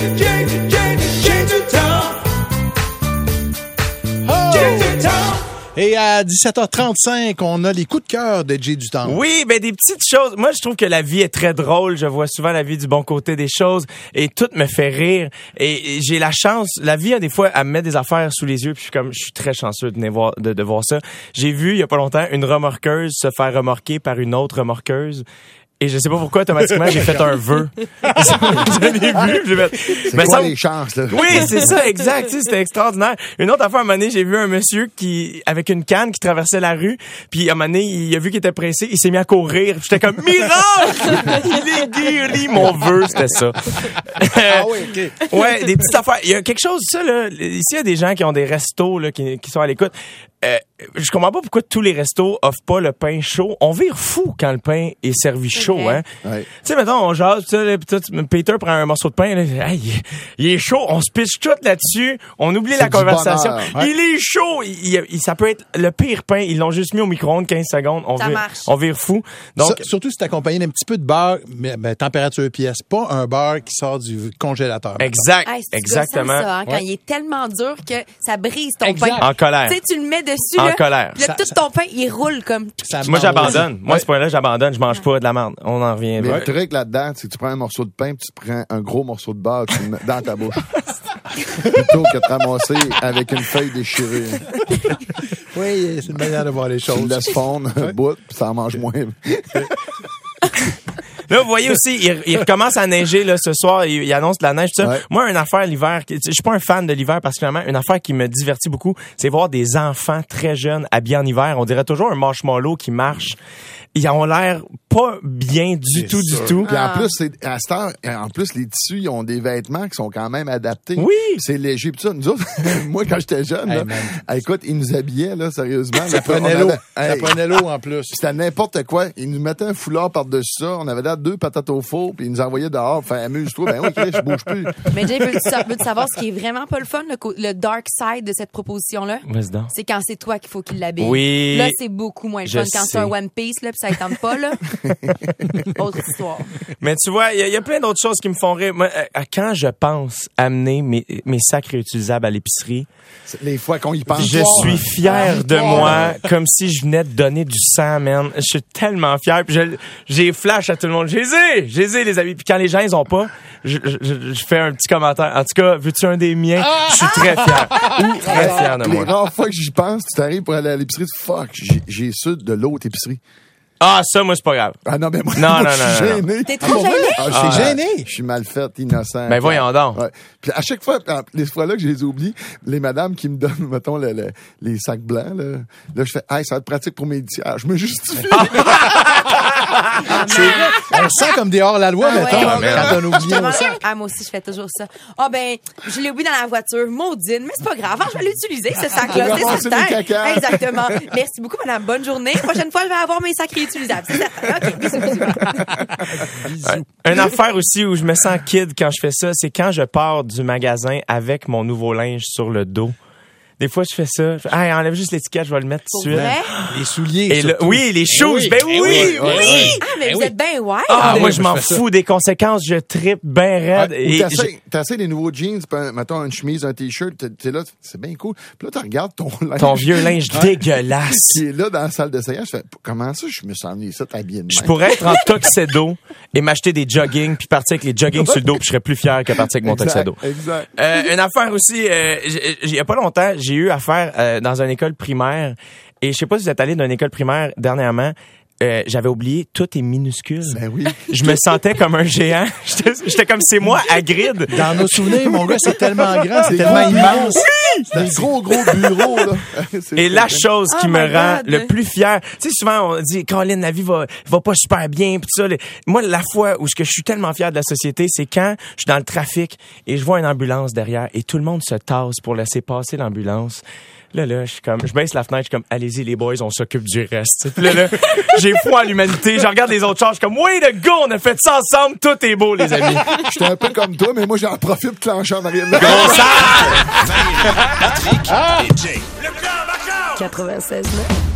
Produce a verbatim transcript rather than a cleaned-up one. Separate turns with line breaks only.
Jay, Jay, Jay, Jay du temps. Jay du temps.
Et à dix-sept heures trente-cinq, on a les coups de cœur de Jay du temps.
Oui, ben des petites choses. Moi, je trouve que la vie est très drôle. Je vois souvent la vie du bon côté des choses et tout me fait rire. Et, et j'ai la chance. La vie, a des fois, elle me met des affaires sous les yeux. Puis je suis comme, je suis très chanceux de, voir, de, de voir ça. J'ai vu il y a pas longtemps une remorqueuse se faire remorquer par une autre remorqueuse. Et je sais pas pourquoi, automatiquement, j'ai fait un vœu. Je l'ai vu, je l'ai fait.
C'est
Mais
quoi
ça...
les chances, là?
Oui, c'est ça, exact. Tu sais, c'était extraordinaire. Une autre affaire, à un moment donné, j'ai vu un monsieur qui, avec une canne, qui traversait la rue. Puis, à un moment donné, il a vu qu'il était pressé. Il s'est mis à courir. J'étais comme, miracle! Il est guéri. Mon vœu, c'était ça.
Ah oui, OK.
Ouais, des petites affaires. Il y a quelque chose, ça, là. Ici, il y a des gens qui ont des restos, là, qui, qui sont à l'écoute. Euh, je comprends pas pourquoi tous les restos offrent pas le pain chaud. On vire fou quand le pain est servi chaud, hein.
Ouais.
Tu sais, mettons, on jase, tu sais, Peter prend un morceau de pain, là, hey, il, il est chaud, on se pitche tout là-dessus, on oublie
C'est
la
du
conversation.
bonheur,
ouais. Il est chaud, il, il, ça peut être le pire pain, ils l'ont juste mis au micro-ondes quinze secondes, on
Ça
vire,
marche.
on vire fou. Donc,
Ça, surtout si c'est accompagné d'un petit peu de beurre, mais ben, température pièce, pas un beurre qui sort du congélateur.
exact,
Hey, c'est
exactement.
gossant, ça, hein, quand
Ouais.
il est tellement dur que ça brise ton
Exact.
pain.
En colère.
Tu sais, tu le mets dessus,
En
là,
colère.
puis là,
Ça-
tout
ça-
ton pain, il roule comme...
Ça
Moi,
m'envoie.
j'abandonne. Moi, à
Ouais.
ce point-là, j'abandonne, je mange pas de la merde. On en revient.
Mais
là.
le truc là-dedans, c'est que tu prends un morceau de pain puis tu prends un gros morceau de beurre tu le mets dans ta bouche. Plutôt que de te ramasser avec une feuille déchirée.
Oui, c'est une manière de voir les
Tu le
choses.
laisses fondre un bout puis ça en mange moins.
Là, vous voyez aussi, il, il recommence à neiger là ce soir. Il, il annonce de la neige, tout ça.
Ouais.
Moi, une affaire l'hiver, qui- je suis pas un fan de l'hiver particulièrement. Une affaire qui me divertit beaucoup, c'est voir des enfants très jeunes habillés en hiver. On dirait toujours un marshmallow qui marche. Ils ont l'air pas bien du
C'est
tout,
sûr.
du tout.
Puis en plus, c'est, à cette heure, en plus, les tissus, ils ont des vêtements qui sont quand même adaptés.
Oui.
C'est léger. Puis ça, nous autres, moi, quand j'étais jeune,
Hey,
là,
man.
ah, écoute, ils nous habillaient, là, sérieusement.
Ça
Là,
prenait
on
l'eau.
avait-
Ça
Hey,
prenait l'eau en plus.
C'était n'importe quoi. Ils nous mettaient un foulard par-dessus ça. On avait là deux patates au four, puis ils nous envoyaient dehors. Fait, amuse-toi. Ben oui, Chris, je bouge plus.
Mais Jay, veux-tu sa- veux-tu savoir ce qui est vraiment pas le fun, le, co- le dark side de cette proposition-là?
Vas-y donc.
C'est quand c'est toi qu'il faut qu'il l'habille.
Oui.
Là, c'est beaucoup moins
Je
fun. Quand
sais.
c'est un One Piece, là, pis ça ne tente pas, là. Autre histoire.
Mais tu vois, il y, a- il y a plein d'autres choses qui me font rire. Moi, euh, quand je pense amener mes, mes sacs réutilisables à l'épicerie,
C'est les fois qu'on y pense.
je suis fier de moi, comme si je venais de donner du sang, man. Je suis tellement fier. Puis je- j'ai flash à tout le monde. J'ai les j'ai les les amis. Puis quand les gens ils ont pas, je, je, je fais un petit commentaire. En tout cas, veux-tu un des miens? Je suis très fier. Très fier de
Les
moi.
rares fois que j'y pense, tu t'arrives pour aller à l'épicerie, tu fuck, j'ai, j'ai su de l'autre épicerie.
Ah, ça, moi, c'est pas grave.
Ah non, mais moi,
Non,
moi,
non,
je suis
non, non,
gêné.
T'es trop gêné?
Ah, je
Ah,
suis
gêné.
Je suis mal fait, innocent.
Ben, voyons donc.
Ouais. Puis à chaque fois, les fois là que je les oublie, les madames qui me donnent, mettons, le, le- les sacs blancs, là, là, je fais, hey, ça va être pratique pour mes litières. Je me justifie.
C'est vrai. On se sent comme des hors-la-loi,
Ah
mettons,
ouais.
quand on oublie un
Ah,
sac.
ah, moi aussi, je fais toujours ça. Ah, ben, je l'ai oublié dans la voiture. Maudine, mais c'est pas grave. Ah, je vais l'utiliser, ce sac-là.
On va
C'est
ramasser
certain.
des caca.
Exactement. Merci beaucoup, madame. Bonne journée. Prochaine fois, je vais avoir mes sacs réutilisables. C'est certain. OK, bisous, bisous.
Ouais. Une affaire aussi où je me sens kid quand je fais ça, c'est quand je pars du magasin avec mon nouveau linge sur le dos. Des fois, je fais ça. Je fais, ah, enlève juste l'étiquette, je vais le mettre tout
Pour
de suite.
vrai?
Les souliers.
Et le,
surtout.
oui, les shoes.
oui.
Ben
Eh
oui,
oui,
oui.
oui.
Ah, mais
Eh
vous
oui.
êtes bien wild.
Ah,
oui,
moi,
je
je m'en
fais ça.
fous des conséquences. Je trippe ben raide.
Ou
et
t'essayes, t'essayes des nouveaux jeans, pis un- mettons une chemise, un t-shirt, t'es, t'es là, c'est bien cool. Puis là, tu regardes ton linge.
ton vieux linge dégueulasse.
qui est là dans la salle d'essayage. Je fais, comment ça, je me suis emmené ça, t'habillé de
Je
même?
pourrais être en tuxedo et m'acheter des jogging puis partir avec les jogging sur le dos puis je serais plus fier que partir avec mon
Exact,
tuxedo.
exact.
Euh, une affaire aussi, euh, j'ai- il y a pas longtemps, j'ai eu affaire euh, dans une école primaire et je sais pas si vous êtes allé dans une école primaire dernièrement. Euh, j'avais oublié, tout est minuscule.
Ben oui.
Je me sentais comme un géant. J'étais j'étais comme c'est moi à grid.
Dans nos souvenirs, mon gars, c'est tellement grand, c'est tellement immense.
C'est des gros, gros bureaux, là. C'est
Et la
très-
chose qui
Oh
me
my
rend
God.
le plus fier, tu sais, souvent on dit, Caroline, la vie va, va pas super bien, pis tout ça. Les- Moi, la fois où ce que je suis tellement fier de la société, c'est quand je suis dans le trafic et je vois une ambulance derrière et tout le monde se tasse pour laisser passer l'ambulance. Là, là, je suis comme, je baisse la fenêtre, je suis comme, allez-y, les boys, on s'occupe du reste. Puis là, là, j'ai foi à l'humanité. Je regarde les autres chars, je suis comme, oui, le gars, on a fait ça ensemble, tout est beau, les amis.
J'étais un peu comme toi, mais moi, j'en profite de clencher en arrière de la-
Gros sale!
Patrick et Jay.
quatre-vingt-seize neuf